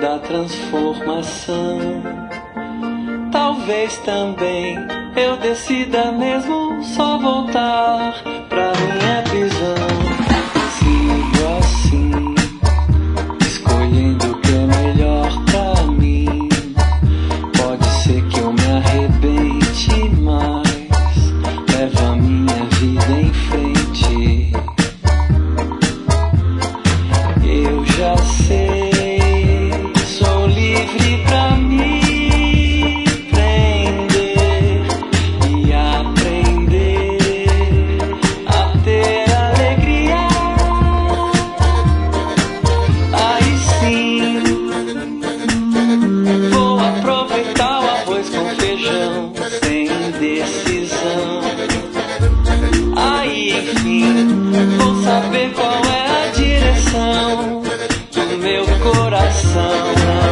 da transformação. Talvez também eu decida mesmo só voltar pra minha prisão. Sigo assim, escolhendo o que é melhor pra mim. Pode ser que eu me arrebente, mas levo a minha vida em frente. Eu já sei, sou livre pra me prender e aprender a ter alegria. Aí sim, vou aproveitar o arroz com feijão sem indecisão. Aí enfim, vou saber qual é a direção do meu coração.